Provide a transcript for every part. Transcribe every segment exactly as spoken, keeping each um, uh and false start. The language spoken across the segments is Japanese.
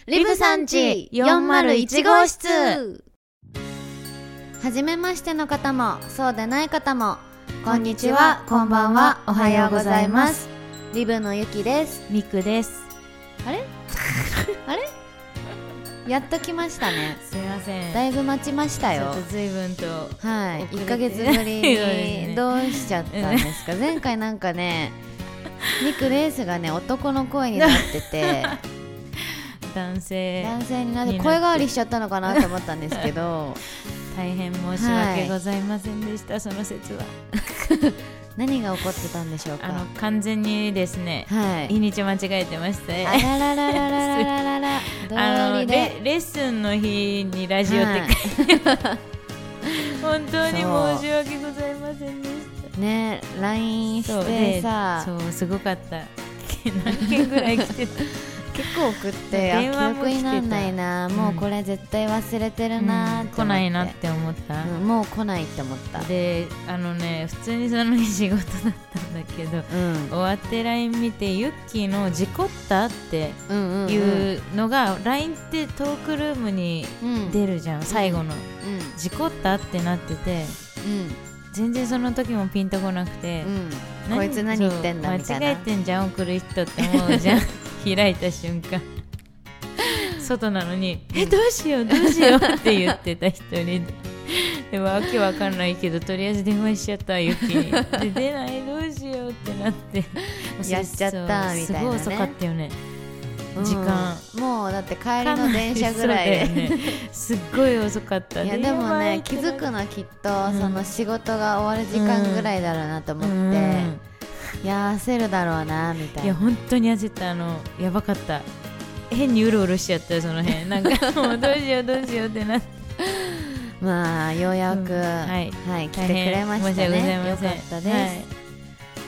リブさんちよんまるいち号室。はじめましての方もそうでない方もこんにちは、こんばんは、おはようございます。リブのゆきです。 みくです。 あれあれやっと来ましたね。 すいません、 だいぶ待ちましたよ。 ちょっと随分とはい、いっかげつぶりにどうしちゃったんですか。前回なんかねミクレースがね男の声になってて男性男性になって声変わりしちゃったのかなと思ったんですけど大変申し訳ございませんでした、はい、その説は何が起こってたんでしょうか。 あの完全にですね、はい、日にち間違えてましたね。 あららららららららあの レ, レッスンの日にラジオって書いて、はい、本当に申し訳ございませんでしたね。 ライン してさ、 そうすごかった。何件ぐらい来てた結構送って記憶になんないな、もうこれ絶対忘れてるなって、うん、 来ないなって思った、 うん、もう来ないって思った。 であのね普通にその日仕事だったんだけど、うん、終わって ライン 見てユッキーの事故ったっていうのが、うんうんうん、ライン ってトークルームに出るじゃん、うん、最後の、うん、事故ったってなってて、うん、全然その時もピンとこなくて、 うん、こいつ何言ってんだみたいな、 間違えてんじゃん送る人って思うじゃん開いた瞬間外なのに、うん、えどうしようどうしようって言ってた一人ででもわけわかんないけどとりあえず電話しちゃったユキにで出ないどうしようってなってやっちゃったみたいなね。 すごい遅かったよね、うん、時間もうだって帰りの電車ぐらいで、ね、 すっごい遅かった。 いやでもね気づくのきっと、うん、その仕事が終わる時間ぐらいだろうなと思って、うんうんいや焦るだろうなみたいな。 いや本当に焦った。あのやばかった。変にうろうろしちゃったよその辺なんかもうどうしようどうしようってなってまあようやく、うん、はい、はい、来てくれましたね。よかったです、はい、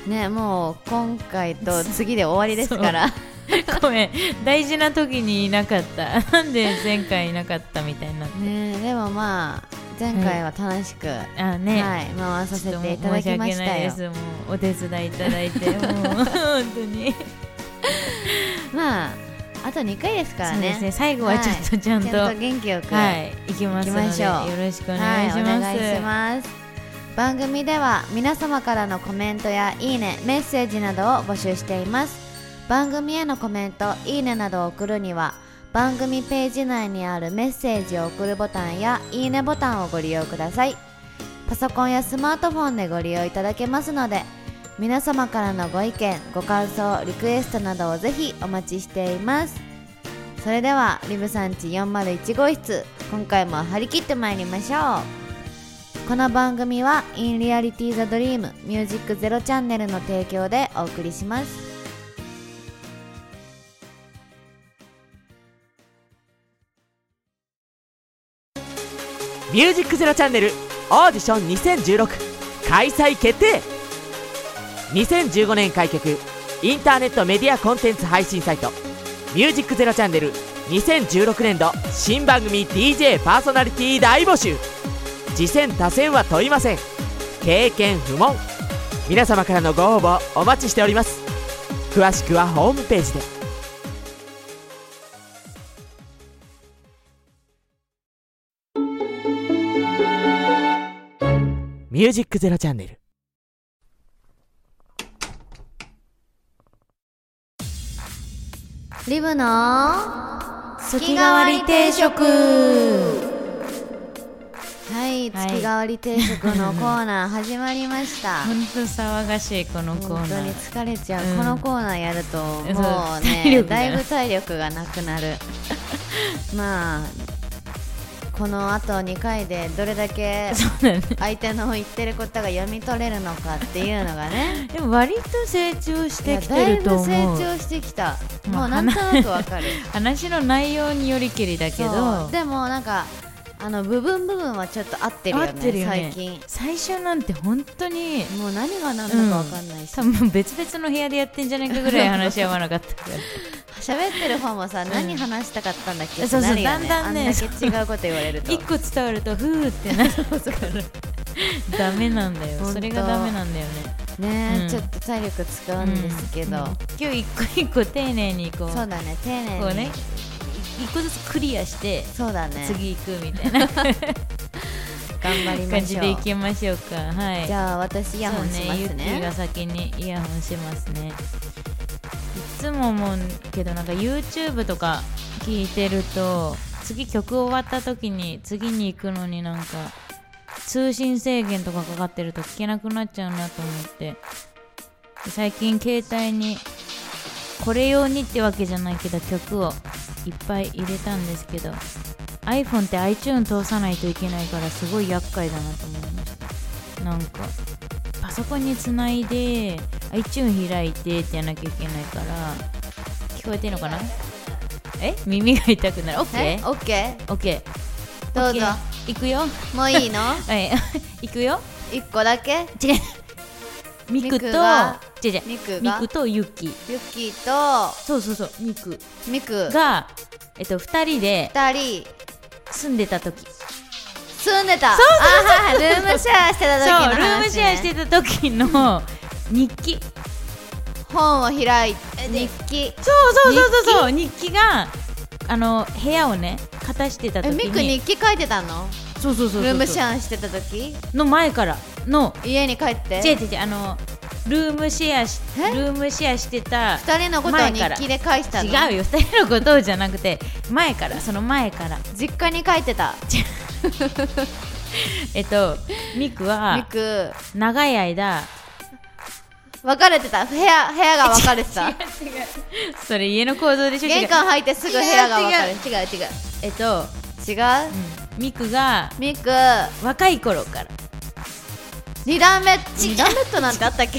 ね。もう今回と次で終わりですからごめん大事な時にいなかったなんで前回いなかったみたいになってね。でもまあ前回は楽しく、はい、あねはい、回させていただきましたよ。申し訳ないです。もうお手伝いいただいてもう本当にまああとにかいですからね。そうですね、 最後はちょっとちゃんと、はい、 ちゃんと元気よく、 はい、行きますのでよろしくお願いします、はい、お願いします。 番組では皆様からのコメントやいいねメッセージなどを募集しています。番組へのコメントいいねなどを送るには番組ページ内にあるメッセージを送るボタンやいいねボタンをご利用ください。パソコンやスマートフォンでご利用いただけますので皆様からのご意見ご感想リクエストなどをぜひお待ちしています。それではリブさんちよんまるいち号室、今回も張り切ってまいりましょう。この番組は In Reality the Dream Music Zero チャンネルの提供でお送りします。 ミュージックゼロチャンネルオーディションにせんじゅうろく開催決定。にせんじゅうごねん開局インターネットメディアコンテンツ配信サイトミュージックゼロチャンネルにせんじゅうろくねん度新番組 ディージェー パーソナリティ大募集。次戦他戦は問いません。経験不問。皆様からのご応募お待ちしております。詳しくはホームページで。ミュージックゼロチャンネル。 リブの月替わり定食。はい、月替わり定食のコーナー始まりました本当騒がしいこのコーナー。 本当に疲れちゃう、うん、このコーナーやるともうねだいぶ体力がなくなるまあこのあとにかいでどれだけ相手の言ってることが読み取れるのかっていうのがねでも割と成長してきてると思う。 だいぶ成長してきた、まあ、もうなんとなくわかる話の内容によりけりだけどでもなんかあの部分部分はちょっと合ってるよね。合ってるよね。最近最初なんて本当にもう何が何だかわかんないし、 うん、多分別々の部屋でやってんじゃないかぐらい話し合わなかったから喋ってる方もさ、うん、何話したかったんだっけってそうそうなるよね。 だんだんねあんだけ違うこと言われると一個伝わるとふーってなるからダメなんだよ。それがダメなんだよね。 ね、 うん、 ちょっと体力使うんですけど、うんうん、 今日一個一個丁寧にこうそうだね丁寧にこうね一個ずつクリアしてそうだね次行くみたいな頑張りましょう感じでいきましょうか。はい。 じゃあ私イヤホンしますね。 ユッキーが先にイヤホンしますね。いつも思うけどなんか YouTube とか聞いてると次曲終わった時に次に行くのになんか通信制限とかかかってると聞けなくなっちゃうなと思って最近携帯にこれ用にってわけじゃないけど曲をいっぱい入れたんですけど iPhone って iTunes 通さないといけないからすごい厄介だなと思いました。なんかパソコンにつないで iTunes 開いてってやらなきゃいけないから聞こえてるのかな。え耳が痛くなる。 OK? OK OK どうぞ行くよ。 もういいのはい行くよ。 一個だけ違うミクとミクが違う違うミクがミクとユッキーユッキーとそうそうそうミクミクがえっとふたりで二人住んでた時住んでた。 そうそうそうあはいルームシェアしてた時の話、ね、 そうルームシェアしてた時の日記本を開いて日記そうそうそうそうそう日記があの部屋をね片してた時にえミク日記書いてたの。 そうそうそうそうルームシェアしてた時の前からの家に帰って違う違う違うあのルームシェアしえルームシェアしてた二人のことを日記で書いてたの。 違うよ二人のことじゃなくて前からその前から実家に書いてた。 えっとミクミはク長い間別れてた。部屋部屋が分かれてた。 違う違うそれ家の構造でしょ。 玄関入ってすぐ部屋が分かれて違う違う違うえっと、 違う、 うん、ミクがミク若い頃から二段目二段ベッドなんてあったっけ。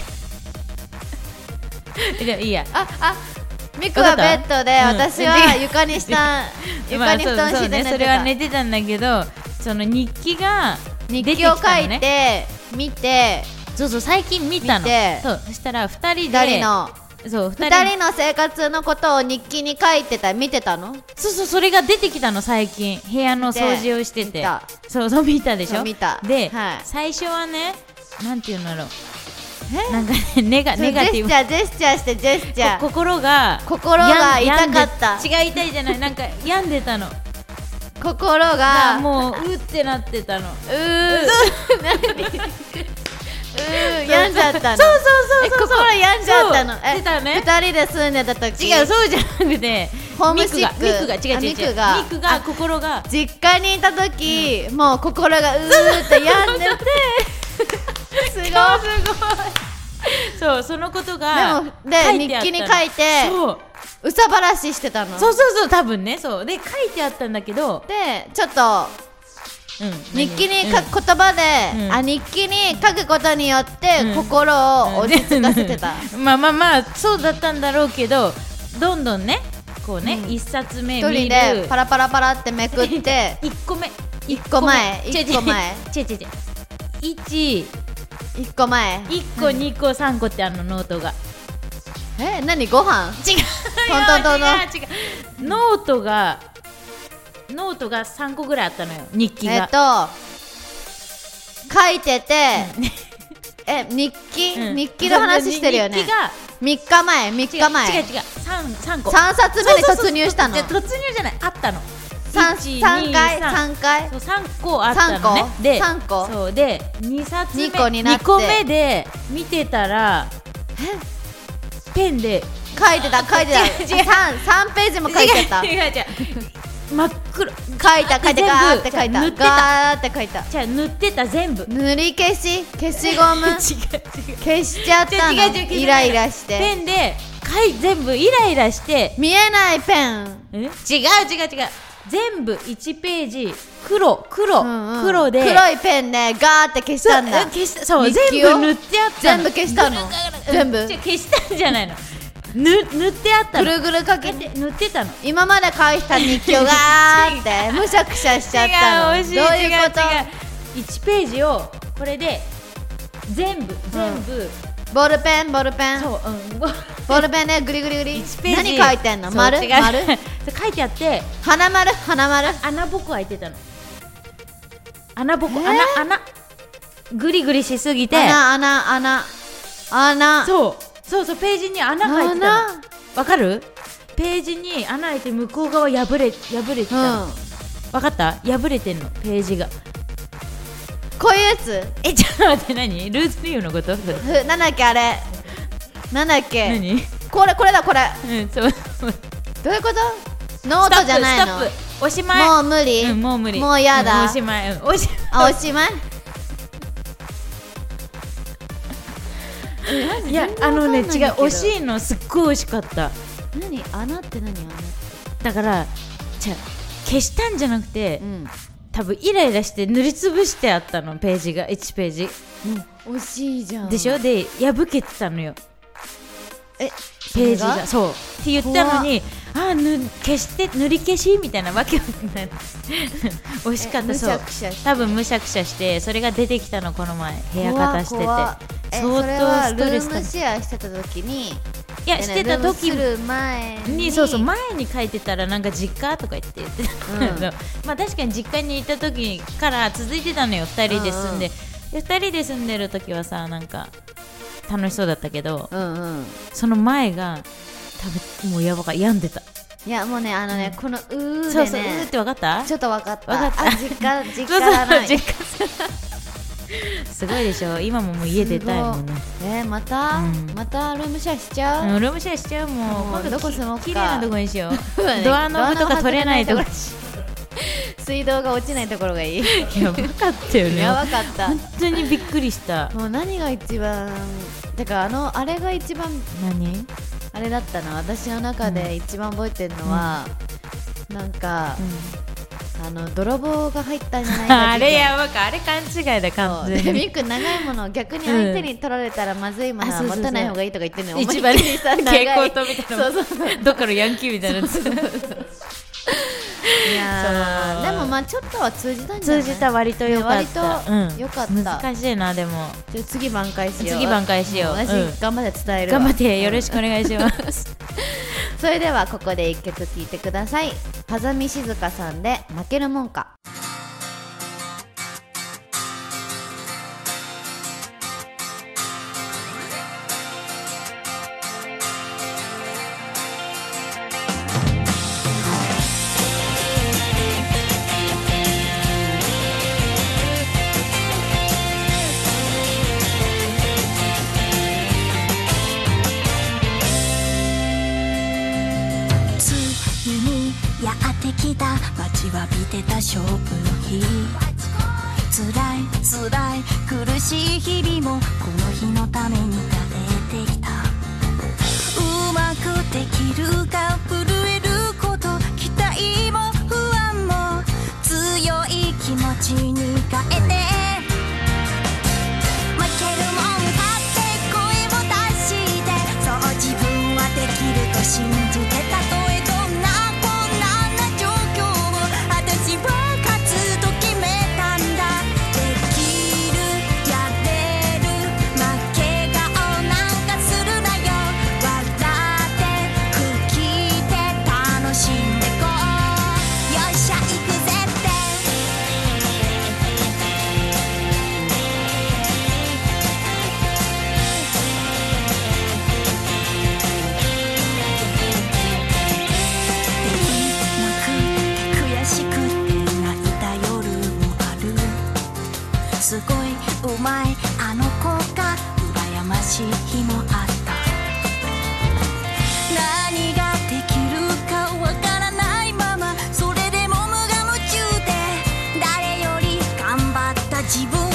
でもいいやああミクはベッドで、 うん私は床に下床に布団まあそうそう敷いて寝てた、 ね、それは寝てたんだけどその日記が日出てきたの記を書いね。 て見てそうそう最近見たの見てそうそしたらふたりで二人のそう二二人の生活のことを日記に書いてた。見てたの。 そうそうそれが出てきたの最近部屋の掃除をしてて見たそうそう見たでしょ。 そう見たで、 はい最初はねなんていうんだろうえなんかねネガそうネガティブジェスチャージェスチャーしてジェスチャーこ心が心が痛かった。 違う痛いじゃないなんか病んでたの心ががもううってなってたのうー何うー病んじゃったの。 そうそうえそうそう心病んじゃったの。 そうえ出たね二人で住んでた時違うそうじゃなくてホームシックミクがミクが違う違う違うあミクがミクが心が実家にいた時、もう心がうーって病んでてすごい。 そうそのことがでもで書いてあったの日記に書いてそううさばらししてたの。 そうそうそう多分ねそうで書いてあったんだけど、 でちょっとうん、 日記に書うんく言葉で、 うんあ日記に書くことによって、 うん心を落ち着かせてた。 うんまあまあまあそうだったんだろうけどどんどんねこうね、 うん一冊目一見る人でパラパラパラってめくって一個目一個前違う違う一個前違う違う違う一一個前一個二個三個ってあのノートがえ何ご飯違うトントントントン違う違うノートがノートがさんこぐらいあったのよ日記が、 えっと書いててえ日記、 うん日記の話してるよね。 日記がみっかまえみっかまえ違う違う違う三三個さんさつめに突入したの。 そうそうそう突入じゃないあったの三一三回二三三回そうさんこあったのね三個で三個そうでにさつめ二個になってにこめで見てたらペンで書いてた書いてた。 違う違う三三ページも書いてた。 違う違う違う真っ黒書いた書いて全部ガーって書いた塗ってたガーって書いた。 じゃあ塗ってた全部塗り消し消しゴム違う違う消しちゃったの。 違う違う違う違うイライラしてペンで書い全部イライラして見えないペン。 え違う違う違う全部いちページ黒黒、 うんうん黒で黒いペンでガーって消したんだ。 そう消したそう日全記を部塗ってあった全部消したの全部違う消したんじゃないの塗塗ってあったのぐるぐるかけ塗てって塗ってたの今まで書いた日記をガーってむしゃくしゃしちゃったの。 違う惜しいどういうこと？ 違う違ういちページをこれで全部全部、 ボールペンボールペンそううんボールペンでグリグリグリいちページ何書いてんの？丸そう違う丸そう書いてあって花丸花丸穴ぼこ開いてたの穴ぼこ、 えー穴穴グリグリしすぎて穴穴穴穴そうそうそうページに穴開いてたの穴わかるページに穴開いて向こう側破れ破れてた、うん、分かった？破れてんのページが。 こういうやつ？ え、ちょっと待って、何？ルーズリーフのこと？ なんだっけあれ、なんだっけ、 何？ これこれだこれ、 うん、そうどういうこと？ノートじゃないの？ ストップ、おしまい。 もう無理、 うん、もう無理、 もうやだ、 うん、おしまい、うん、おしあ、おしまいいや、あのね、違う、惜しいの、すっごい惜しかった。 何？穴って何？穴ってだからじゃ消したんじゃなくて、うん、多分イライラして塗りつぶしてあったの、ページがいちページ、 うん、惜しいじゃんでしょ。で破けてたのよ、 えページが。そうって言ったのに、あーぬ消して塗り消しみたいなわけわかんない惜しかった。そう、多分むしゃくしゃしてそれが出てきたの、この前部屋片してて。 相当ストレス。ルームシェアしてた時に、 いや、してた時前に、 そうそう、前に書いてたらなんか実家とか言って言ってたけど、うん、まあ確かに実家にいた時から続いてたのよ、ふたりで住んで、うんうん、ふたりで住んでる時はさ、なんか楽しそうだったけど、うんうん、その前が多分もうやばか病んでた。 いやもうね、あのね、うん、このうーでね、 そうそう、うーって分かった？ ちょっと分かった。 分かった。 あ、実家実家がない。 そうそう、実家すごいでしょ。今ももう家出たいもんね。 えー、また、うん、ままたルームシェアしちゃう、 うん、ルームシェアしちゃう。もう、もう今度どこ住もうか、 きれいなとこにしようドアノブとか取れないとこ水道が落ちないところがいいやばかったよね。 やばかった、 本当にびっくりした。 もう何が一番だから、あのあれが一番何あれだったの、私の中で一番覚えてるのは、うん、なんか、うん、あの泥棒が入ったんじゃないかあれやばか、あれ勘違いだ、完全に。 みっくん長いものを逆に相手に取られたらまずいものは持たない方がいいとか言ってるのよ。 一番蛍光灯みたいな、そうそうそう、どっかのヤンキーみたいなやついやでもまあちょっとは通じたんじゃない？ 通じた、割とよかった、 ね、割とよかった、うん、 難しいな。でもじゃ次挽回しよう。 次挽回しよう。 私、うん、頑張って伝えるわ。 頑張ってよろしくお願いしますそれではここで一曲聴いてください。風見静香さんで負けるもんか。 待ちわびてた勝負の日、辛い辛い苦しい日々もこの日のために立ててきた。うまくできるか震えること、期待も不安も強い気持ちに変えて、負けるもん勝って声を出して、そう自分はできると信じて、たとえどんなすごいうまいあの子が羨ましい日もあった。何ができるかわからないまま、それでも無我夢中で誰より頑張った自分を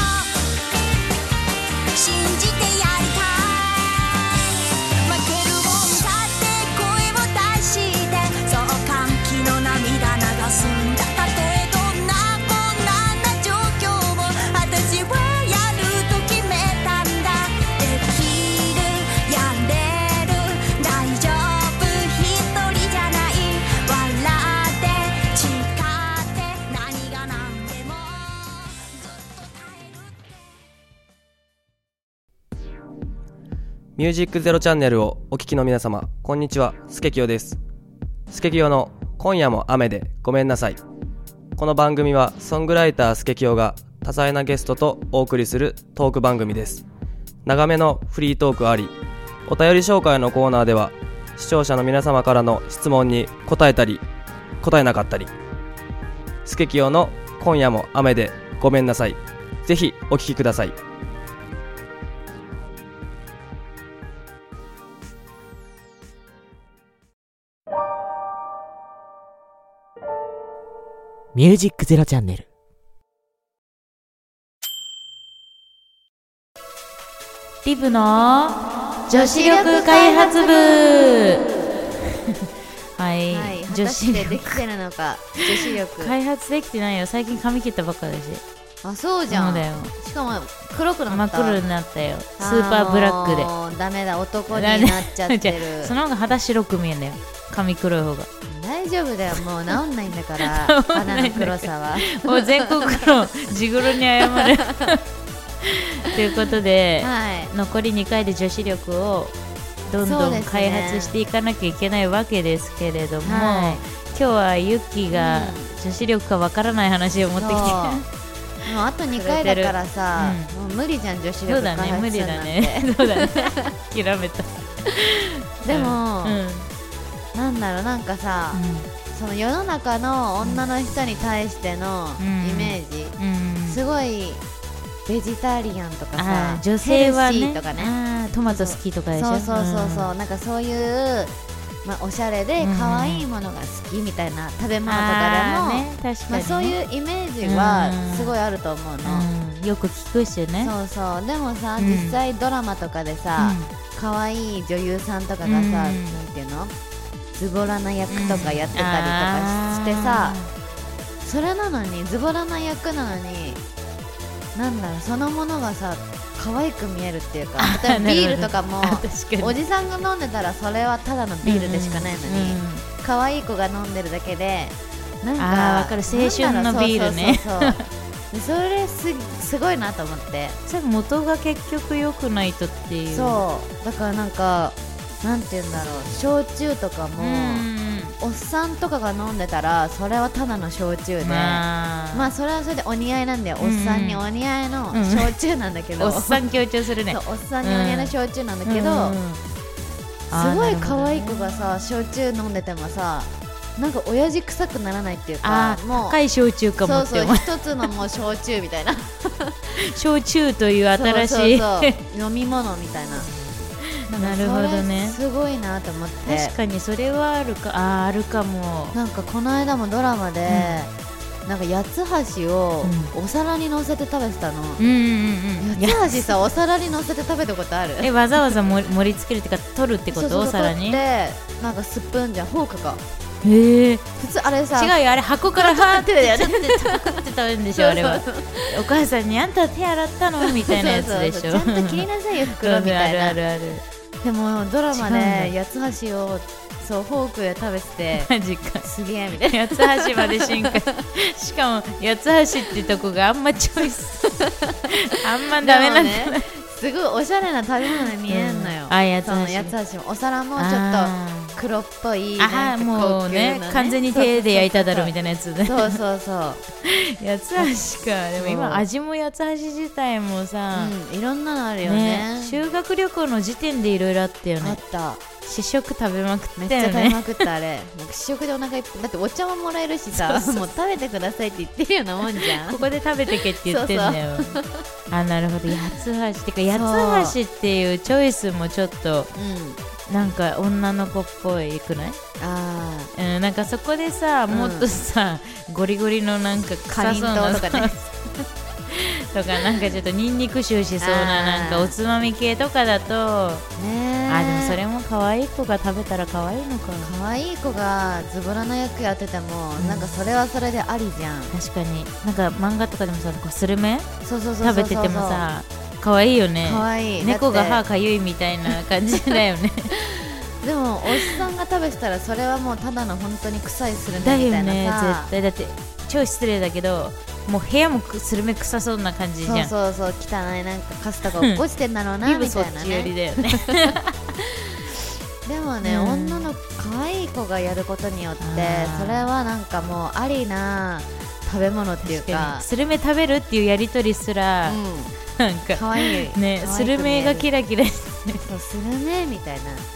信じてやりたい。負けるもんだって声を出して、そう歓喜の涙流すんだ。たとえどんな困難な状況も私はやると決めたんだ。できる、やれる、大丈夫、一人じゃない。笑って誓って何が何でもずっと耐える。 ミュージックゼロチャンネルをお聞きの皆様、こんにちは、スケキヨです。スケキヨの今夜も雨でごめんなさい。この番組はソングライタースケキヨが多彩なゲストとお送りするトーク番組です。長めのフリートークあり、お便り紹介のコーナーでは視聴者の皆様からの質問に答えたり答えなかったり、スケキヨの今夜も雨でごめんなさい、ぜひお聞きください。 ミュージックゼロチャンネル。 リブの女子力開発部はい、 はい、果女たし子力てできてるのか女子力開発できてないよ。最近髪切ったばっかだし。 あ、そうじゃん。 そうだよ。 しかも黒くな真っった。 黒になったよ。スーパーブラックで。 もうダメだ、男になっちゃってる。 その方が肌白く見えんだよ。髪黒い方が。 大丈夫だよ、もう治んないんだから肌の黒さは。 もう全国のジグロに謝るということで、 はい、 残りにかいで女子力をどんどん開発していかなきゃいけないわけですけれども、 はい、 今日はユッキーが女子力かわからない話を持ってきて、 もうあとにかいだからさ、うん、もう無理じゃん、女子力開発するなんて。 そうだね、無理だね。そうだね、諦めた。 でも、 うん、 なんだろう、なんかさ、うん、その世の中の女の人に対してのイメージ、うんうん、すごいベジタリアンとかさ、 女性はね、 ヘルシーとかね、 あトマト好きとかでしょ。 そうそうそうそう、うん、なんかそういう、まあ、おしゃれで可愛いものが好きみたいな食べ物とかでも、ね、確かにね、まあ、そういうイメージはすごいあると思うの、 うん、よく聞くしね。 そうそう。でもさ、うん、実際ドラマとかでさ、可愛い女優さんとかがさ、うん、なんていうの、ズボラな役とかやってたりとかしてさ、うん、それなのにズボラな役なのに、なんだろう、そのものがさ可愛く見えるっていうか、例えばビールとかもおじさんが飲んでたらそれはただのビールでしかないのに、可愛い子が飲んでるだけで、なんかわかる、青春のビールね。 そうそうそうそうそれ す, すごいなと思って。 それ元が結局良くないとっていう。 そうだからなんかなんて言うんだろう、焼酎とかもおっさんとかが飲んでたらそれはただの焼酎で、まあ、まあそれはそれでお似合いなんだよ、おっさんにお似合いの焼酎なんだけど、 おっさん強調するね。 そう、おっさんにお似合いの焼酎なんだけど、すごい可愛い子がさ焼酎飲んでてもさ、なんか親父臭くならないっていうか、 もう高い焼酎かもって思う。 そうそう、一つのもう焼酎みたいな焼酎という新しいそうそうそう飲み物みたいな。 なるほどね、 すごいなと思って。 確かにそれはあるか、ああるかも。 なんかこの間もドラマで、うん、なんか八つ橋をお皿に乗せて食べてたの、うんうんうん、八つ橋さお皿に乗せて食べたことある？ え、わざわざ盛り付けるっていうか取るってこと？お皿にでなんかスプーンじゃん、フォークか。 へえ、 普通あれさ、 違うよ、あれ箱からはーってやって食べるんでしょあれは。お母さんにあんた手洗ったのみたいなやつでしょ。 そうそうそう、ちゃんと切りなさいよ袋みたいな。 あるあるある。 でもドラマで八つ橋をそうフォークで食べてて、 マジか、 すげえみたいな。 八つ橋まで進化しかも八つ橋ってとこがあんまチョイスあんまダメなんだ、ね、 すごいおしゃれな食べ物に見えんのよ、うん、 あ、八つ橋、 その八つ橋もお皿もちょっと黒っぽい、 あー、もうね、完全に手で焼いただろみたいなやつね。 そうそうそう八つ橋か。でも今味も八つ橋自体もさ、 うん、いろんなのあるよね。 ね、修学旅行の時点でいろいろあったよね。 あった。 試食食べまくったよね。 めっちゃ食べまくったあれ。もう試食でお腹いっぱいだってお茶ももらえるしさ、そうそうそう、もう食べてくださいって言ってるようなもんじゃん。 ここで食べてけって言ってんだよ。そうそう、あ、なるほど、八つ橋ってか八つ橋っていうチョイスもちょっと、うん、なんか女の子っぽいくない？あ、うん、なんかそこでさ、もっとさ、うん、ゴリゴリのなんか臭そうなとかねとか、なんかちょっとニンニク臭しそうななんかおつまみ系とかだとね。あ、でもそれも可愛い子が食べたら可愛いのか。 可愛い子がズボラな役やってても、うん、なんかそれはそれでありじゃん。 確かに、なんか漫画とかでもさ、こうスルメそうそうそうそうそう食べててもさ、可愛いよね。 可愛い。 猫が歯かゆいみたいな感じだよねでもおっさんが食べてたらそれはもうただの本当に臭いスルメみたいなさ。だよね、 絶対。だって超失礼だけど、もう部屋もスルメ臭そうな感じじゃん。 そうそうそう、汚いなんかカスとか落っこちてんだろうなみたいなね。 そっち寄りだよねでもね、うん、女の可愛い子がやることによってそれはなんかもうありな食べ物っていうか、 スルメ食べるっていうやりとりすら、うん、なんか可愛いね、スルメがキラキラしてそう、スルメみたいな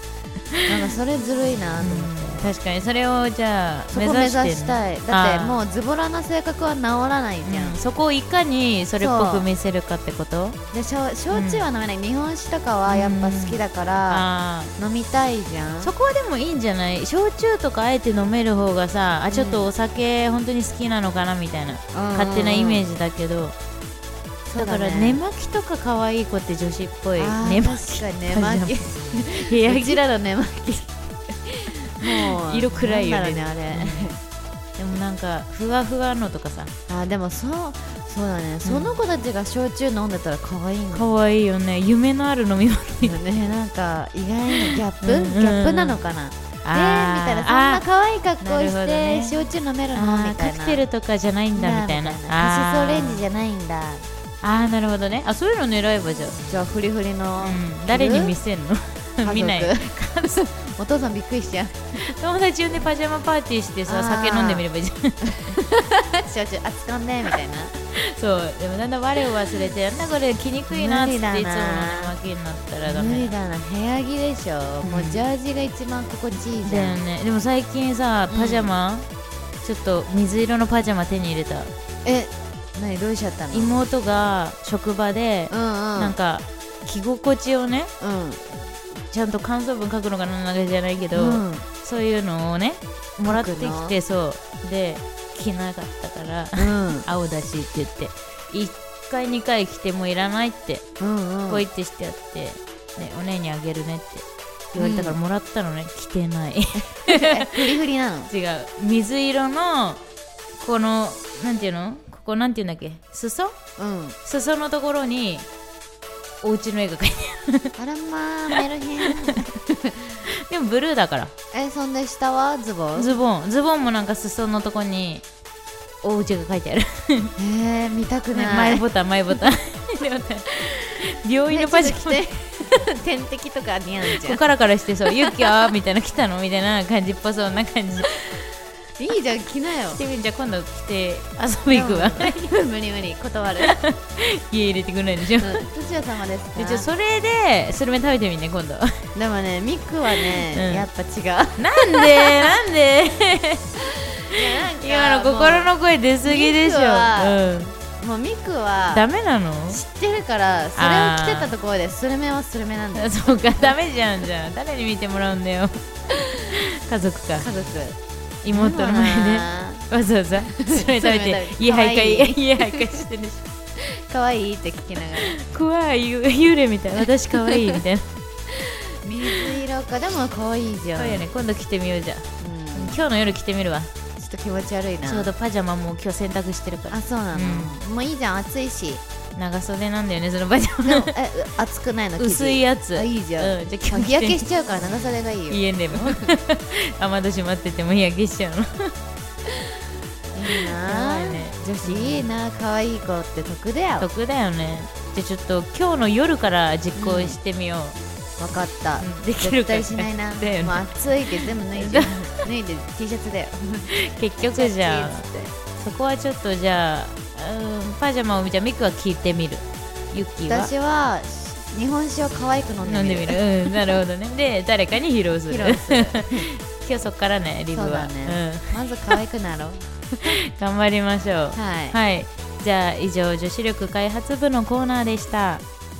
なんかそれずるいなと思って、 うん、確かにそれをじゃあそこ目指したい。だってもううズボラな性格は治らないじゃん、 ん、そこをいかにそれっぽく見せるかってこと。 で焼酎は飲めない、うん、日本酒とかはやっぱ好きだから、うん、飲みたいじゃん。 そこはでもいいんじゃない。焼酎とかあえて飲める方がさ、あちょっとお酒本当に好きなのかなみたいな、うん、勝手なイメージだけど、だから寝巻きとか可愛い子って女子っぽい。寝巻き、 確かに寝巻き部屋着うちらの寝巻きもう色暗いよね、 ねあれでもなんかふわふわのとかさ、 あでもそうそうだね、うん、その子たちが焼酎飲んでたら可愛いんだ。 可愛いよね。夢のある飲み物みたいなね。なんか意外にギャップ、うんうん、ギャップなのかな。えー、みたいな、そんな可愛い格好して、ね、焼酎飲めるのみたいな。 カクテルとかじゃないんだみたいな。 カシスオレンジじゃないんだ。 あーなるほどね。あそういうの狙えばじゃあじゃあフリフリの、 うん、誰に見せんの見ないお父さんびっくりしちゃう。 友達呼んでパジャマパーティーしてさ酒飲んでみればいいじゃん焼酎熱かんねみたいな。 そうでもだんだん我を忘れて、なんだこれ着にくいなっていつもの寝巻きになったらダメ。 無理だな、部屋着でしょ、うん、もうジャージが一番心地いいじゃん。 だよね。でも最近さパジャマ、うん、ちょっと水色のパジャマ手に入れた。 え何どうしちゃったの。 妹が職場で、うんうん、なんか着心地をね、うん、ちゃんと感想文書くのかななんかじゃないけど、うん、そういうのをねもらってきて、そうで着なかったから、うん、青だしって言っていっかいにかい着てもいらないって、うんうん、ポイってしてやって、ね、お姉にあげるねって言われたからもらったのね、うん、着てないフリフリなの。 違う、水色のこのなんていうの、ここなんていうんだっけ、裾、うん、裾のところにお家の絵が描いてあるあらまあメルヘンでもブルーだから。 えそんで下はズボンズボンズボンもなんか裾のとこにお家が描いてあるえー、見たくない、 ね、前ボタン前ボタン病院のパジャマ、 ね、点滴とか似合うじゃん。 ここからからしてそうユッキャーみたいな来たのみたいな感じっぽそうな感じいいじゃん、着なよ。 着てみる。じゃあ今度着て遊び行くわ無理無理断る家入れてくれないでしょ。どちら様ですか。 じゃあそれでスルメ食べてみね今度でもねミクはね、うん、やっぱ違う。 なんでなんで今の心の声出すぎでしょ。 もうミクはダメなの知ってるから、それを着てたところでスルメはスルメなんだよ。 そうかダメじゃん。じゃあ誰に見てもらうんだよ家族か。 家族妹の前でわざわざそれ食べて家徘徊家徘徊してるでしょ。可愛いって聞きながら怖い幽霊みたい私可愛いみたいな水色か。でも可愛いじゃん。 そうよね、今度着てみようじゃん、うん、今日の夜着てみるわ。 ちょっと気持ち悪いな。 ちょうどパジャマも今日洗濯してるから。 あそうなの、うん、もういいじゃん、暑いし。 長袖なんだよねそのパジャマえ暑くないの。 薄いやつ。 あいいじゃん、うん、じゃあ日焼けしちゃうから長袖がいいよ。 家でも雨戸閉まってても日焼けしちゃうのいいな、ね、女子いいな、可愛い子って得だよ。 得だよね。じゃあちょっと今日の夜から実行してみよう、 うん、分かった、うん、 できるか絶対しないな、ね、もう暑いけど全部脱いで脱いで T シャツだよ結局じゃあそこはちょっとじゃあ、うん、パジャマをじゃあミクは聞いてみる。ユッキーは私は日本酒を可愛く飲んでみる。 飲んでみる、うん、なるほどね。で誰かに披露する披露する今日そっからねリブは。そうだね、うん、まず可愛くなろう頑張りましょう。 はい、 はい、じゃあ以上女子力開発部のコーナーでした。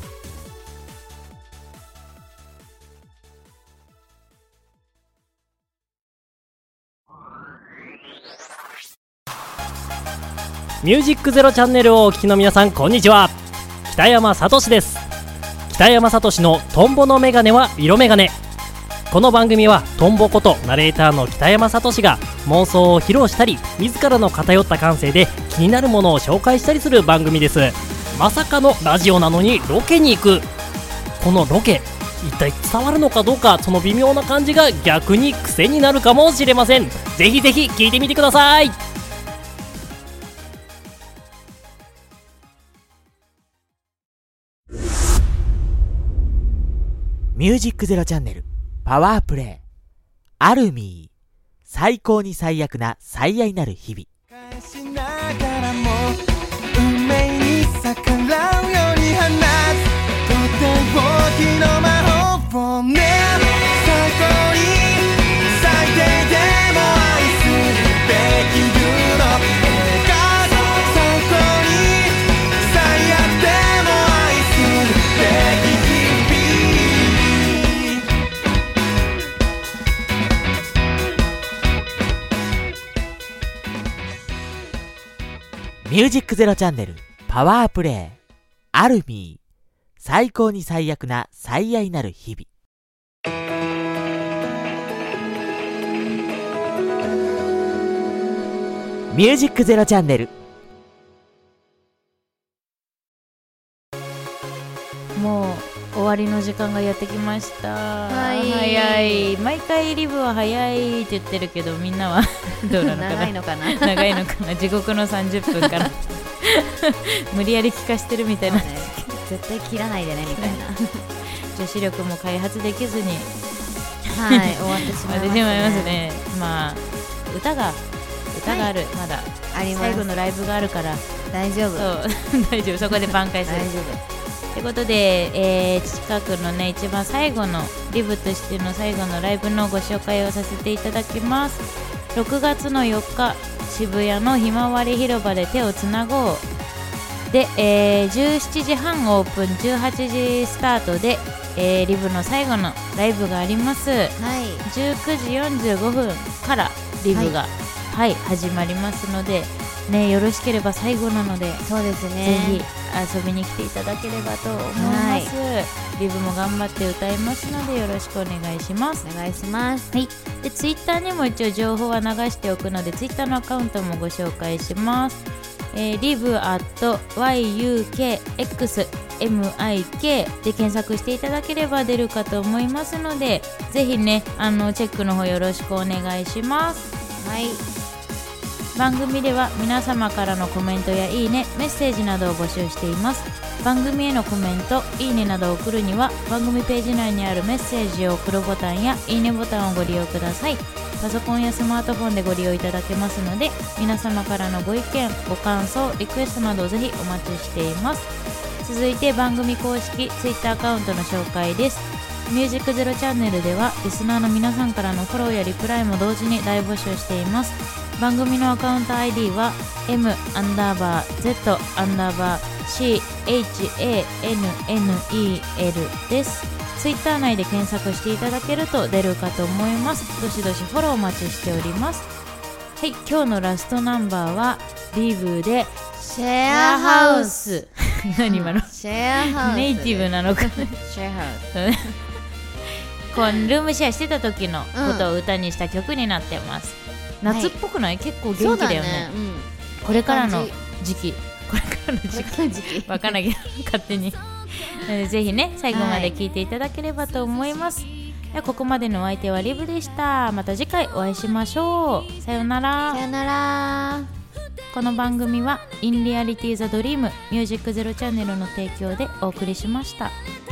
ミュージックゼロチャンネルをお聞きの皆さんこんにちは。北山聡です。北山聡のトンボのメガネは色メガネ。この番組はトンボことナレーターの北山聡が妄想を披露したり自らの偏った感性で気になるものを紹介したりする番組です。まさかのラジオなのにロケに行く。このロケ一体伝わるのかどうか、その微妙な感じが逆に癖になるかもしれません。ぜひぜひ聞いてみてください。 ミュージックゼロチャンネルパワープレイアルミー、最高に最悪な最愛なる日々。 返しながらも運命に逆らうように放つとっておきの魔法をね、最高ミュージックゼロチャンネルパワープレイアルミー最高に最悪な最愛なる日々。ミュージックゼロチャンネル。 もう終わりの時間がやってきました。 はい早い。毎回リブは早いって言ってるけど、みんなはどうなのかな。 長いのかな長いのかな。地獄のさんじゅっぷんから無理やり聞かしてるみたいな、 ね、絶対切らないでねみたいな女子力も開発できずにはい終わってしまいましたね。 終わってしまいますね。まあ歌が歌がある、はい、まだあります。 最後のライブがあるから大丈夫。 そう大丈夫。そこで挽回する。 大丈夫。 ということで、えー、近くのね一番最後のリブとしての最後のライブのご紹介をさせていただきます。ろくがつのよっか、渋谷のひまわり広場で手をつなごうで、えー、じゅうしちじはんオープン、じゅうはちじスタートで、えー、リブの最後のライブがあります。 はい、 じゅうくじよんじゅうごふんからリブが、はいはい、始まりますので、ね、よろしければ最後なので、 そうですね、 ぜひ遊びに来ていただければと思います、はい、リブも頑張って歌いますのでよろしくお願いします。 お願いします、 はい、でツイッターにも一応情報は流しておくので、ツイッターのアカウントもご紹介します。えー、リブアット ワイユーケーエックスエムアイケー で検索していただければ出るかと思いますので、ぜひねあのチェックの方よろしくお願いします。 はい、 番組では皆様からのコメントやいいね、メッセージなどを募集しています。番組へのコメント、いいねなどを送るには番組ページ内にあるメッセージを送るボタンやいいねボタンをご利用ください。パソコンやスマートフォンでご利用いただけますので、皆様からのご意見、ご感想、リクエストなどをぜひお待ちしています。続いて番組公式 Twitter アカウントの紹介です。ミュージックゼロチャンネルではリスナーの皆さんからのフォローやリプライも同時に大募集しています。番組のアカウント アイディー は M アンダーバー Z アンダーバー シーエイチエーエヌエヌイーエル です。ツイッター内で検索していただけると出るかと思います。どしどしフォローお待ちしております。はい、今日のラストナンバーはリブでシェアハウス何今のシェアハウスネイティブなのかなシェアハウスこうルームシェアしてた時のことを歌にした曲になってます、うん、夏っぽくない、はい、結構元気だよ ね, ね、うん、 これからの時期これからの時期時期わかんないけど勝手にぜひね最後まで聞いていただければと思います、はい、ここまでのお相手はリブでした。また次回お会いしましょう。さよなら。 さよなら。 この番組は In Reality the Dream ミュージックゼロチャンネルの提供でお送りしました。